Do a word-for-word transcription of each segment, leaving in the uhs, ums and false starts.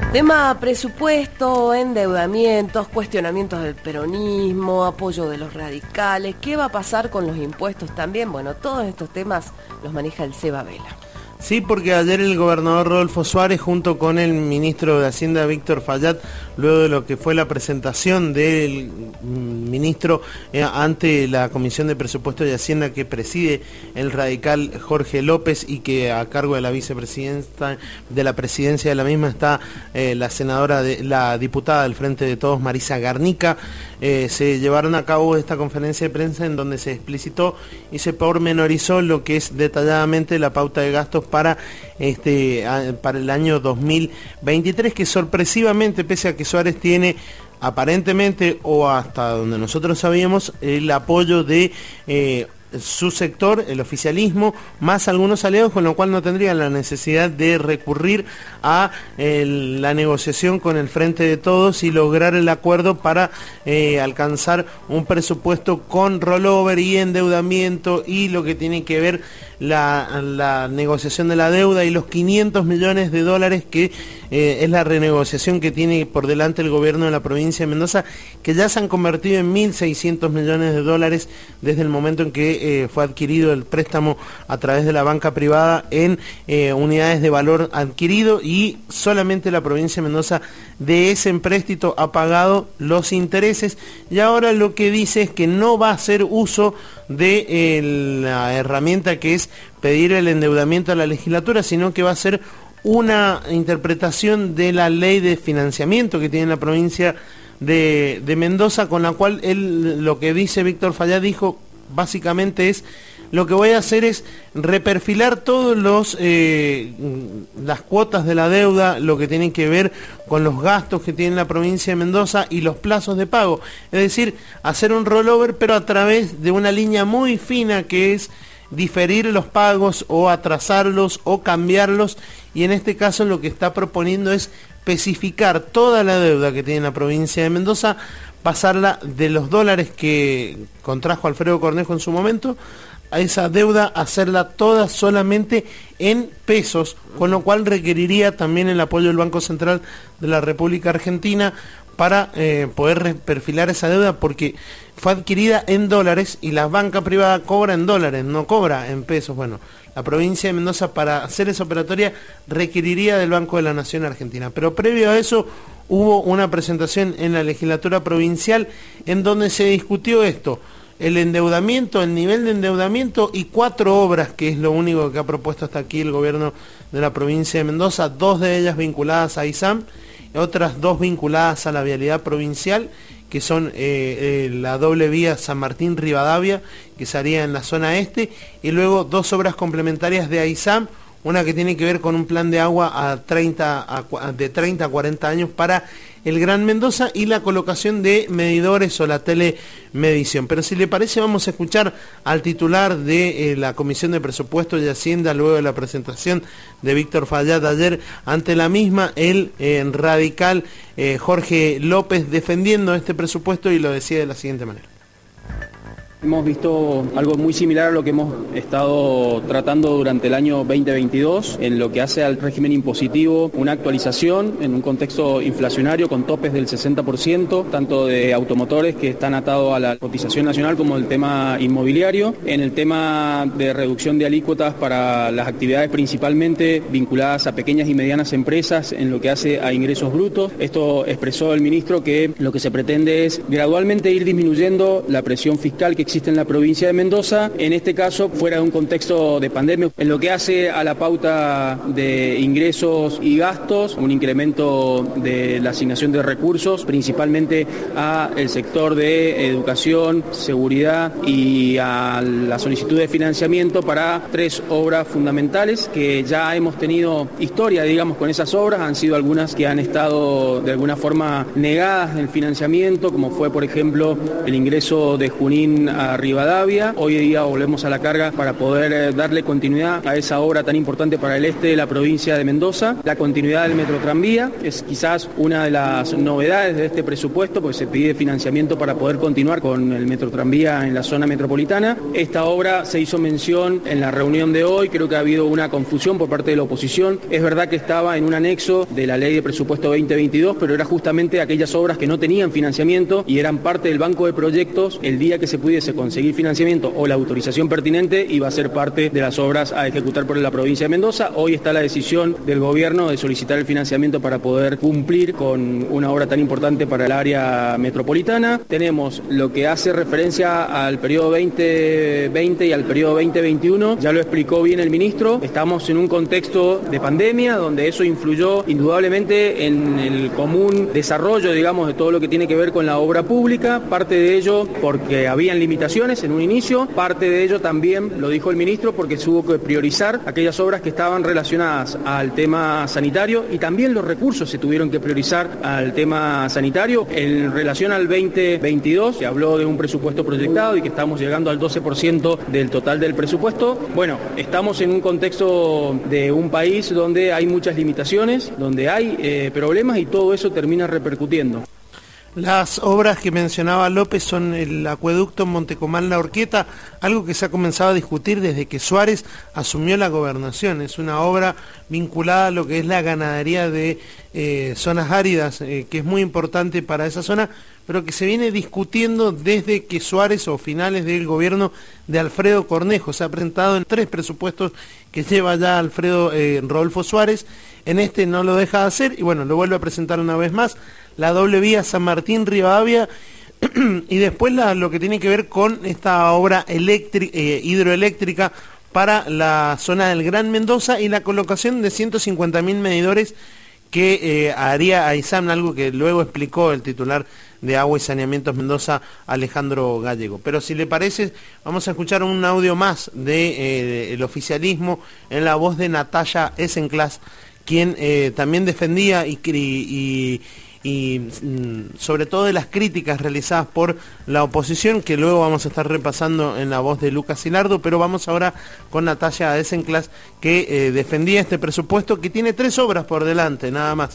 Tema presupuesto, endeudamientos, cuestionamientos del peronismo, apoyo de los radicales. ¿Qué va a pasar con los impuestos también? Bueno, todos estos temas los maneja el Seba Vela. Sí, porque ayer el gobernador Rodolfo Suárez, junto con el ministro de Hacienda Víctor Fayad, luego de lo que fue la presentación del ministro eh, ante la Comisión de Presupuesto y Hacienda que preside el radical Jorge López y que a cargo de la vicepresidenta de la presidencia de la misma está eh, la senadora, de, la diputada del Frente de Todos, Marisa Garnica, eh, se llevaron a cabo esta conferencia de prensa en donde se explicitó y se pormenorizó lo que es detalladamente la pauta de gastos para este para el año dos mil veintitrés, que sorpresivamente, pese a que Suárez tiene aparentemente, o hasta donde nosotros sabíamos, el apoyo de eh, su sector, el oficialismo, más algunos aliados, con lo cual no tendrían la necesidad de recurrir a eh, la negociación con el Frente de Todos y lograr el acuerdo para eh, alcanzar un presupuesto con rollover y endeudamiento y lo que tiene que ver la, la negociación de la deuda y los quinientos millones de dólares que eh, es la renegociación que tiene por delante el gobierno de la provincia de Mendoza, que ya se han convertido en mil seiscientos millones de dólares desde el momento en que eh, fue adquirido el préstamo a través de la banca privada en eh, unidades de valor adquirido, y solamente la provincia de Mendoza de ese empréstito ha pagado los intereses, y ahora lo que dice es que no va a hacer uso de eh, la herramienta que es pedir el endeudamiento a la legislatura, sino que va a ser una interpretación de la ley de financiamiento que tiene la provincia de, de Mendoza, con la cual él, lo que dice Víctor Fayad, dijo básicamente es: lo que voy a hacer es reperfilar todos los eh, las cuotas de la deuda, lo que tiene que ver con los gastos que tiene la provincia de Mendoza y los plazos de pago. Es decir, hacer un rollover, pero a través de una línea muy fina que es diferir los pagos o atrasarlos o cambiarlos, y en este caso lo que está proponiendo es especificar toda la deuda que tiene la provincia de Mendoza, pasarla de los dólares que contrajo Alfredo Cornejo en su momento, a esa deuda hacerla toda solamente en pesos, con lo cual requeriría también el apoyo del Banco Central de la República Argentina para eh, poder perfilar esa deuda, porque fue adquirida en dólares y la banca privada cobra en dólares, no cobra en pesos. Bueno, la provincia de Mendoza, para hacer esa operatoria, requeriría del Banco de la Nación Argentina. Pero previo a eso hubo una presentación en la legislatura provincial en donde se discutió esto: el endeudamiento, el nivel de endeudamiento y cuatro obras, que es lo único que ha propuesto hasta aquí el gobierno de la provincia de Mendoza, dos de ellas vinculadas a I S A M, otras dos vinculadas a la vialidad provincial, que son eh, eh, la doble vía San Martín-Rivadavia, que se haría en la zona este, y luego dos obras complementarias de I S A M, una que tiene que ver con un plan de agua a treinta, a, de treinta a cuarenta años para el Gran Mendoza, y la colocación de medidores o la telemedición. Pero si le parece, vamos a escuchar al titular de eh, la Comisión de Presupuestos y Hacienda, luego de la presentación de Víctor Fayad ayer ante la misma, el eh, radical eh, Jorge López, defendiendo este presupuesto, y lo decía de la siguiente manera. Hemos visto algo muy similar a lo que hemos estado tratando durante el año veinte veintidós en lo que hace al régimen impositivo, una actualización en un contexto inflacionario con topes del sesenta por ciento, tanto de automotores, que están atados a la cotización nacional, como el tema inmobiliario, en el tema de reducción de alícuotas para las actividades principalmente vinculadas a pequeñas y medianas empresas en lo que hace a ingresos brutos. Esto expresó el ministro, que lo que se pretende es gradualmente ir disminuyendo la presión fiscal que existe en la provincia de Mendoza, en este caso fuera de un contexto de pandemia. En lo que hace a la pauta de ingresos y gastos, un incremento de la asignación de recursos, principalmente a el sector de educación, seguridad y a la solicitud de financiamiento para tres obras fundamentales, que ya hemos tenido historia, digamos, con esas obras. Han sido algunas que han estado de alguna forma negadas en el financiamiento, como fue, por ejemplo, el ingreso de Junín a Rivadavia. Hoy día volvemos a la carga para poder eh, darle continuidad a esa obra tan importante para el este de la provincia de Mendoza. La continuidad del metro tranvía es quizás una de las novedades de este presupuesto, porque se pide financiamiento para poder continuar con el metro tranvía en la zona metropolitana. Esta obra se hizo mención en la reunión de hoy, creo que ha habido una confusión por parte de la oposición. Es verdad que estaba en un anexo de la ley de presupuesto veinte veintidós, pero era justamente aquellas obras que no tenían financiamiento y eran parte del banco de proyectos. El día que se pudiese conseguir financiamiento o la autorización pertinente, iba a ser parte de las obras a ejecutar por la provincia de Mendoza. Hoy está la decisión del gobierno de solicitar el financiamiento para poder cumplir con una obra tan importante para el área metropolitana. Tenemos lo que hace referencia al periodo veinte veinte y al periodo veinte veintiuno, ya lo explicó bien el ministro. Estamos en un contexto de pandemia donde eso influyó indudablemente en el común desarrollo, digamos, de todo lo que tiene que ver con la obra pública. Parte de ello porque habían limitaciones en un inicio, parte de ello también, lo dijo el ministro, porque se hubo que priorizar aquellas obras que estaban relacionadas al tema sanitario y también los recursos se tuvieron que priorizar al tema sanitario. En relación al veinte veintidós, se habló de un presupuesto proyectado y que estamos llegando al doce por ciento del total del presupuesto. Bueno, estamos en un contexto de un país donde hay muchas limitaciones, donde hay eh, problemas y todo eso termina repercutiendo. Las obras que mencionaba López son el acueducto Montecomán-La Horqueta, algo que se ha comenzado a discutir desde que Suárez asumió la gobernación. Es una obra vinculada a lo que es la ganadería de eh, zonas áridas, eh, que es muy importante para esa zona, pero que se viene discutiendo desde que Suárez, o finales del gobierno de Alfredo Cornejo, se ha presentado en tres presupuestos que lleva ya Alfredo eh, Rodolfo Suárez. En este no lo deja de hacer y bueno, lo vuelve a presentar una vez más, la doble vía San Martín-Rivadavia, y después la, lo que tiene que ver con esta obra eléctrica, eh, hidroeléctrica para la zona del Gran Mendoza y la colocación de ciento cincuenta mil medidores que eh, haría AISAM, algo que luego explicó el titular de Agua y Saneamientos Mendoza, Alejandro Gallego. Pero si le parece, vamos a escuchar un audio más del de, eh, oficialismo en la voz de Natalia Essenclas, quien eh, también defendía y, y, y mm, sobre todo de las críticas realizadas por la oposición, que luego vamos a estar repasando en la voz de Lucas Hilardo, pero vamos ahora con Natalia Essenclas, que eh, defendía este presupuesto, que tiene tres obras por delante, nada más,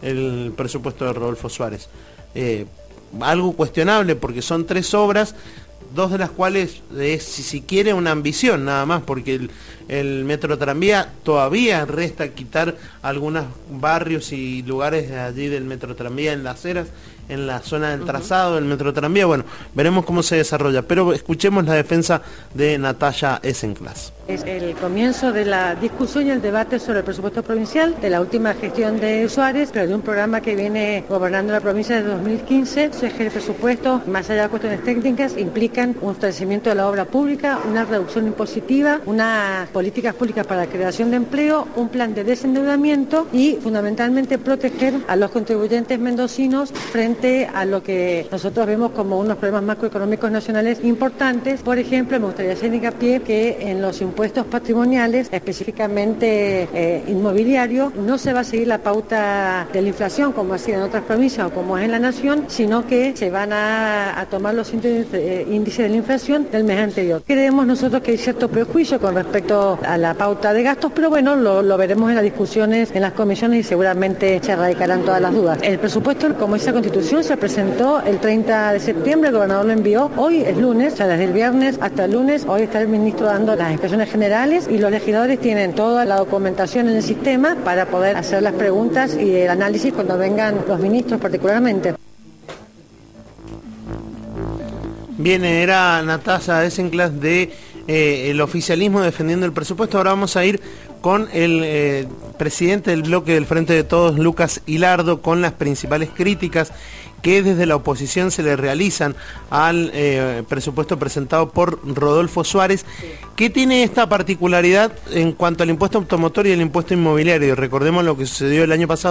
el presupuesto de Rodolfo Suárez. Eh, algo cuestionable porque son tres obras, dos de las cuales es, si, si quiere, una ambición nada más, porque el, el metro tranvía todavía resta quitar algunos barrios y lugares de allí del metro tranvía en las eras, en la zona del trazado del metro tranvía. Bueno, veremos cómo se desarrolla, pero escuchemos la defensa de Natalia Essenclas. Es el comienzo de la discusión y el debate sobre el presupuesto provincial de la última gestión de Suárez, pero de un programa que viene gobernando la provincia desde dos mil quince. Se ejerce el presupuesto, más allá de cuestiones técnicas, implican un fortalecimiento de la obra pública, una reducción impositiva, unas políticas públicas para la creación de empleo, un plan de desendeudamiento y fundamentalmente proteger a los contribuyentes mendocinos frente a lo que nosotros vemos como unos problemas macroeconómicos nacionales importantes. Por ejemplo, me gustaría hacer hincapié que en los impuestos patrimoniales, específicamente eh, inmobiliario, no se va a seguir la pauta de la inflación como ha sido en otras provincias o como es en la nación, sino que se van a, a tomar los índices, eh, índices de la inflación del mes anterior. Creemos nosotros que hay cierto prejuicio con respecto a la pauta de gastos, pero bueno, lo, lo veremos en las discusiones en las comisiones y seguramente se erradicarán todas las dudas. El presupuesto, como dice la Constitución, se presentó el treinta de septiembre, el gobernador lo envió, hoy es lunes, o sea, desde el viernes hasta el lunes, hoy está el ministro dando las expresiones generales y los legisladores tienen toda la documentación en el sistema para poder hacer las preguntas y el análisis cuando vengan los ministros particularmente. Bien, era Natalia Essenclas de eh, el oficialismo defendiendo el presupuesto. Ahora vamos a ir con el eh, presidente del bloque del Frente de Todos, Lucas Hilardo, con las principales críticas que desde la oposición se le realizan al eh, presupuesto presentado por Rodolfo Suárez. ¿Qué tiene esta particularidad en cuanto al impuesto automotor y el impuesto inmobiliario? Recordemos lo que sucedió el año pasado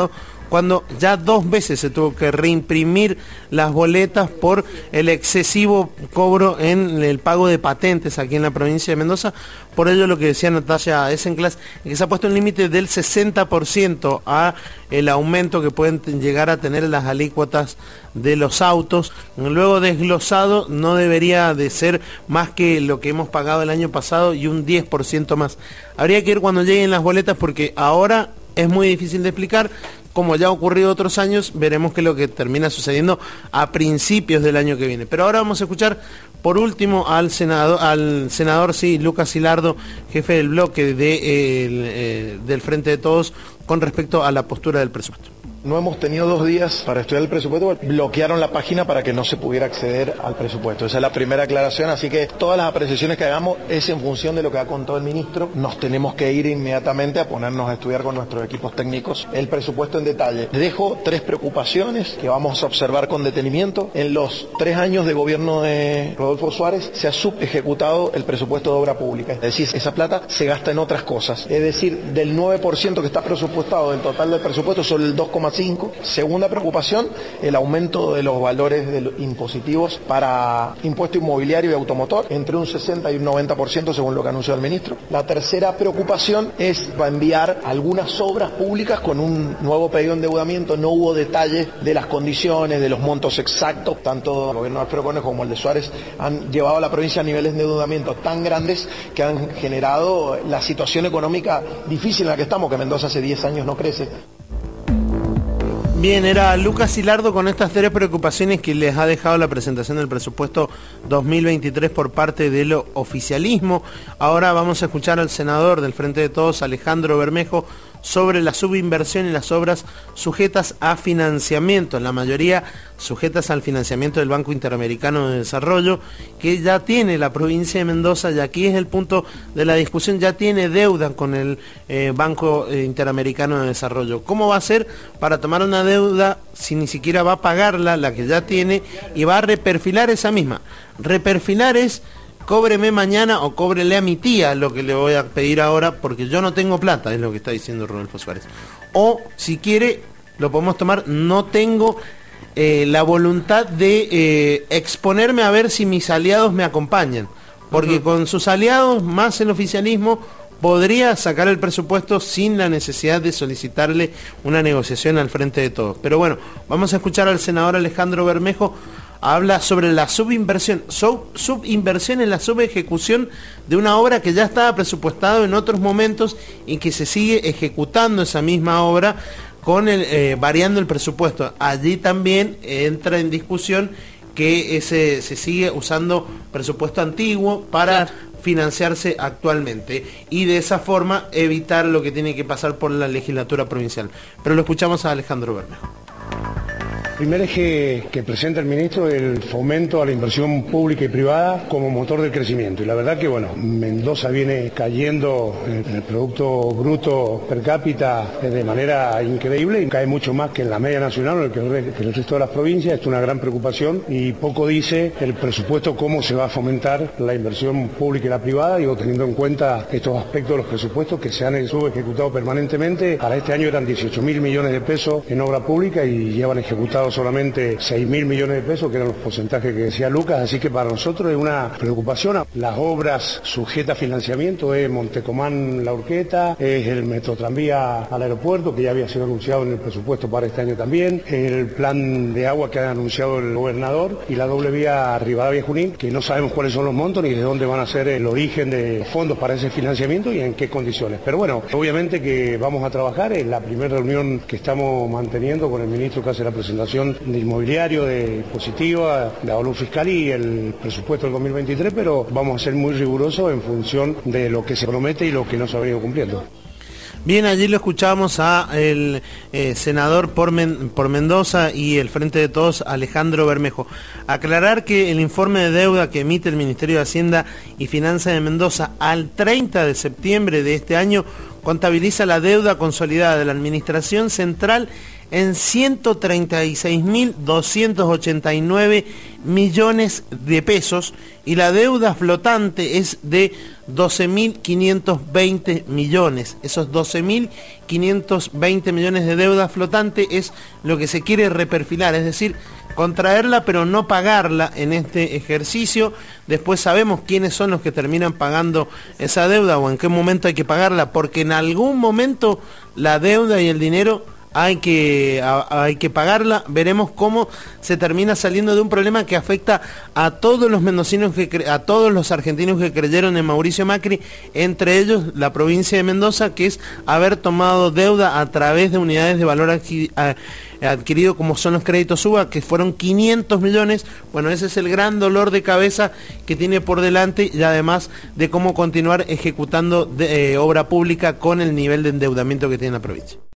cuando ya dos veces se tuvo que reimprimir las boletas por el excesivo cobro en el pago de patentes aquí en la provincia de Mendoza. Por ello, lo que decía Natalia Essenclas, es que se ha puesto un límite del sesenta por ciento a el aumento que pueden llegar a tener las alícuotas de los autos. Luego desglosado, no debería de ser más que lo que hemos pagado el año pasado y un diez por ciento más. Habría que ir cuando lleguen las boletas, porque ahora es muy difícil de explicar. Como ya ha ocurrido otros años, veremos qué es lo que termina sucediendo a principios del año que viene. Pero ahora vamos a escuchar por último al senador, al senador sí, Lucas Silardo, jefe del bloque de, eh, el, eh, del Frente de Todos, con respecto a la postura del presupuesto. No hemos tenido dos días para estudiar el presupuesto, bloquearon la página para que no se pudiera acceder al presupuesto. Esa es la primera aclaración, así que todas las apreciaciones que hagamos es en función de lo que ha contado el ministro. Nos tenemos que ir inmediatamente a ponernos a estudiar con nuestros equipos técnicos el presupuesto en detalle. Dejo tres preocupaciones que vamos a observar con detenimiento. En los tres años de gobierno de Rodolfo Suárez se ha subejecutado el presupuesto de obra pública, es decir, esa plata se gasta en otras cosas. Es decir, del nueve por ciento que está presupuestado del total del presupuesto, solo el dos coma cinco. Segunda preocupación, el aumento de los valores de los impositivos para impuesto inmobiliario y automotor, entre un sesenta y un noventa por ciento según lo que anunció el ministro. La tercera preocupación es va a enviar algunas obras públicas con un nuevo pedido de endeudamiento. No hubo detalles de las condiciones, de los montos exactos. Tanto el gobierno de Alfredo Cornejo como el de Suárez han llevado a la provincia a niveles de endeudamiento tan grandes que han generado la situación económica difícil en la que estamos, que Mendoza hace diez años no crece. Bien, era Lucas Silardo con estas tres preocupaciones que les ha dejado la presentación del presupuesto dos mil veintitrés por parte del oficialismo. Ahora vamos a escuchar al senador del Frente de Todos, Alejandro Bermejo, sobre la subinversión y las obras sujetas a financiamiento, la mayoría sujetas al financiamiento del Banco Interamericano de Desarrollo, que ya tiene la provincia de Mendoza, y aquí es el punto de la discusión, ya tiene deuda con el eh, Banco Interamericano de Desarrollo. ¿Cómo va a ser para tomar una deuda si ni siquiera va a pagarla, la que ya tiene, y va a reperfilar esa misma? Reperfilar es: cóbreme mañana o cóbrele a mi tía, lo que le voy a pedir ahora, porque yo no tengo plata, es lo que está diciendo Rodolfo Suárez. O, si quiere, lo podemos tomar: no tengo eh, la voluntad de eh, exponerme a ver si mis aliados me acompañan, porque uh-huh. con sus aliados, más el oficialismo, podría sacar el presupuesto sin la necesidad de solicitarle una negociación al Frente de Todos. Pero bueno, vamos a escuchar al senador Alejandro Bermejo. Habla sobre la subinversión, sub, subinversión en la subejecución de una obra que ya estaba presupuestada en otros momentos y que se sigue ejecutando esa misma obra con el, eh, variando el presupuesto. Allí también entra en discusión que ese, se sigue usando presupuesto antiguo para claro. financiarse actualmente, y de esa forma evitar lo que tiene que pasar por la legislatura provincial. Pero lo escuchamos a Alejandro Bermejo. El primer eje que presenta el ministro es el fomento a la inversión pública y privada como motor del crecimiento. Y la verdad que, bueno, Mendoza viene cayendo en el Producto Bruto per cápita de manera increíble, y cae mucho más que en la media nacional o en el, que el resto de las provincias. Esto es una gran preocupación, y poco dice el presupuesto cómo se va a fomentar la inversión pública y la privada, digo, teniendo en cuenta estos aspectos de los presupuestos que se han subejecutado permanentemente. Para este año eran dieciocho mil millones de pesos en obra pública y llevan ejecutado solamente seis mil millones de pesos, que eran los porcentajes que decía Lucas, así que para nosotros es una preocupación. Las obras sujetas a financiamiento es Montecomán La Urqueta, es el metrotranvía al aeropuerto, que ya había sido anunciado en el presupuesto para este año también, el plan de agua que ha anunciado el gobernador, y la doble vía Rivadavia-Junín, que no sabemos cuáles son los montos ni de dónde van a ser el origen de fondos para ese financiamiento y en qué condiciones. Pero bueno, obviamente que vamos a trabajar. Es la primera reunión que estamos manteniendo con el ministro que hace la presentación de inmobiliario, de positiva, de avalúo fiscal y el presupuesto del dos mil veintitrés, pero vamos a ser muy rigurosos en función de lo que se promete y lo que no se ha venido cumpliendo. Bien, allí lo escuchamos a el eh, senador por, Men, por Mendoza y el Frente de Todos, Alejandro Bermejo. Aclarar que el informe de deuda que emite el Ministerio de Hacienda y Finanzas de Mendoza al treinta de septiembre de este año contabiliza la deuda consolidada de la Administración Central en ciento treinta y seis mil doscientos ochenta y nueve millones de pesos y la deuda flotante es de doce mil quinientos veinte millones. Esos doce mil quinientos veinte millones de deuda flotante es lo que se quiere reperfilar, es decir, contraerla pero no pagarla en este ejercicio. Después sabemos quiénes son los que terminan pagando esa deuda o en qué momento hay que pagarla, porque en algún momento la deuda y el dinero hay que, a, hay que pagarla. Veremos cómo se termina saliendo de un problema que afecta a todos los mendocinos, que a todos los argentinos que creyeron en Mauricio Macri, entre ellos la provincia de Mendoza, que es haber tomado deuda a través de unidades de valor adqui, a, adquirido como son los créditos U B A, que fueron quinientos millones. Bueno, ese es el gran dolor de cabeza que tiene por delante, y además de cómo continuar ejecutando de, eh, obra pública con el nivel de endeudamiento que tiene la provincia.